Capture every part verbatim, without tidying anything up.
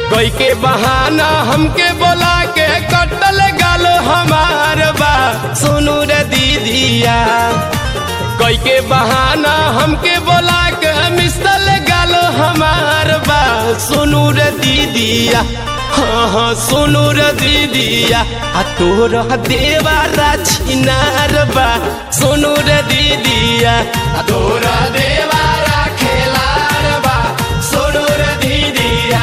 कोई के बहाना हमके बोला के कटल गाल हमार बा सुनू रे दीदिया। कोई के बहाना हमके बोला के मिसल गाल हमार बा सुनू रे दीदिया। हाँ हाँ सुनू रे दीदिया आ तोरा देवारा छिनार बा सुनू रे दीदिया। आ तोरा देवारा खेलार बा सुनू रे दीदिया।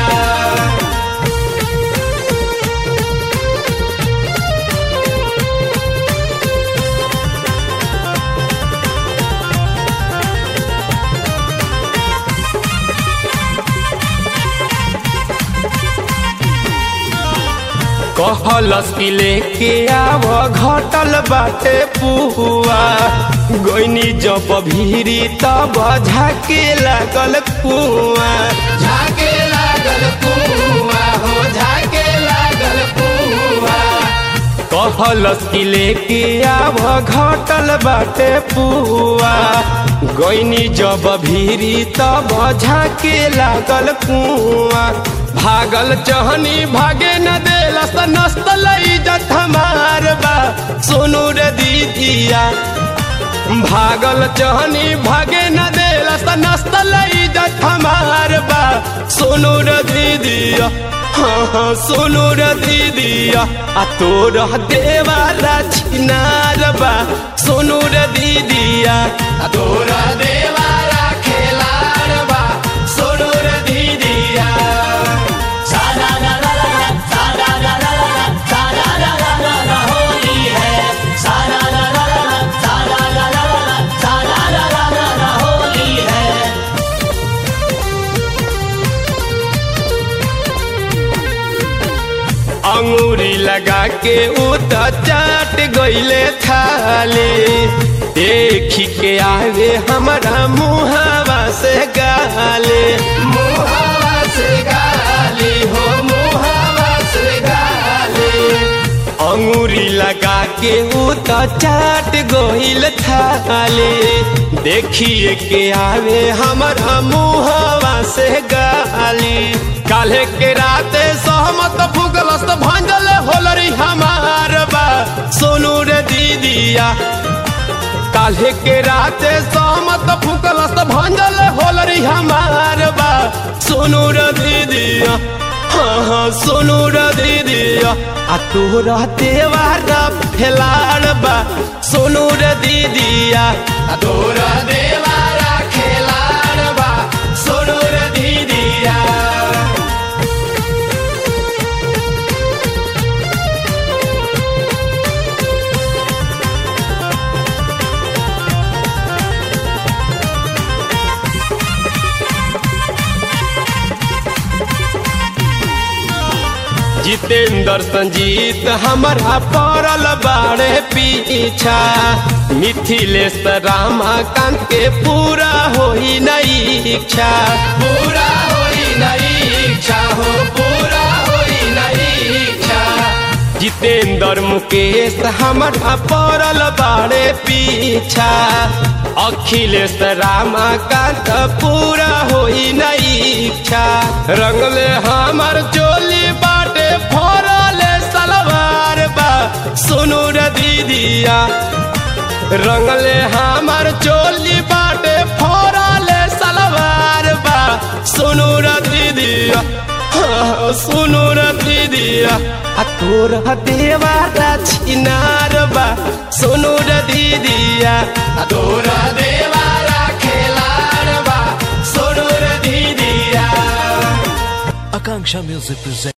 कहलस की लेके आव घटल बाटे पुआ गोइनी जब भीरी तब झाके लागल कुआ। झाके लागल कुआ हो झाके लागल कुआ। कहलस की लेके आव घटल बाटे पुआ गोइनी जब भीरी तब झाके लागल कुआ। भागल चहनी भागे न देलस नस्तल इज्जत हमार बा सुनू रे दीदिया। भागल चहनी भागे न देलस नस्तल इज्जत हमार बा सुनू रे दीदिया। हाँ हाँ सुनू रे दीदिया आ तोरा देवारा छिनार बा सुनू रे दीदिया। आ तोरा देवारा खेलार बा सुनू रे दीदिया। अंगूरी लगा के उत चाट गईले थाली देखी के आवे हमारा मुहावा से गाले। मुहावा से गाली हो मुहावा से गाली। अंगूरी लगा के उत चाट गईल थाली देखिए के आवे हमारा मुहावा से गाली। काल्हे के राते सहमत फुगलस भंजल होलरी हमार बा सोनू रे दीदिया। काल्हे के राते सहमत फुगलस भंजल होलरी हमार बा सोनू रे दीदिया। हाँ हाँ सोनू रे दीदिया आ तोरा देवारा खेलाड़ बा सोनू रे दीदिया। आ तोरा देवारा खेलाड़ बा सोनू रे दीदिया। जितेंद्र संजीत हमारा पड़ल बाड़े पीछा मिथिलेश रामाकांत के पूरा होई नहीं इच्छा। पूरा होई नहीं इच्छा हो पूरा होई नहीं इच्छा। जितेंद्र मुकेश हमारा पड़ल बाड़े पीछा अखिलेश रामाकांत पूरा होई नहीं इच्छा। रंगले हमार चोली बाटे फोरले सलवार बा सुनू रे दीदिया। रंगले हमार चोली बाटे फोरले सलवार बा सुनू रे दीदिया। हाँ सुनू रे दीदिया आ तोरा देवारा छिनार बा सुनू रे दीदिया। आ तोरा देवारा खेलाड़ बा सुनू रे दीदिया। Akanksha Music presents